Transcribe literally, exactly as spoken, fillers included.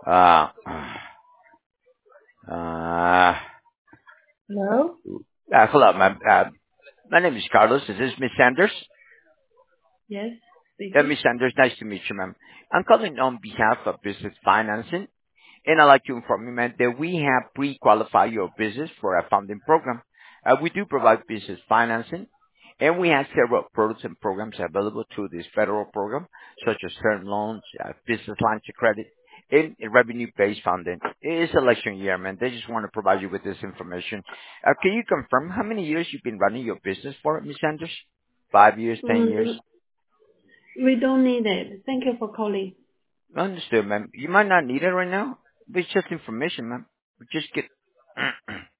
Uh, uh, Hello? uh, hello, ma'am. Uh, my name is Carlos. Is this Miss Sanders? Yes, Uh, speaking. Miss Sanders, nice to meet you, ma'am. I'm calling on behalf of Business Financing, and I'd like to inform you, ma'am, that we have pre-qualified your business for a funding program. Uh, we do provide business financing, and we have several products and programs available through this federal program, such as term loans, uh, business lines of credit, and revenue-based funding. It is election year, man. They just want to provide you with this information. Uh, can you confirm how many years you've been running your business for, Miss Sanders? Five years, ten years? Mm, we don't need it. Thank you for calling. Understood, ma'am. You might not need it right now, but it's just information, ma'am. We just get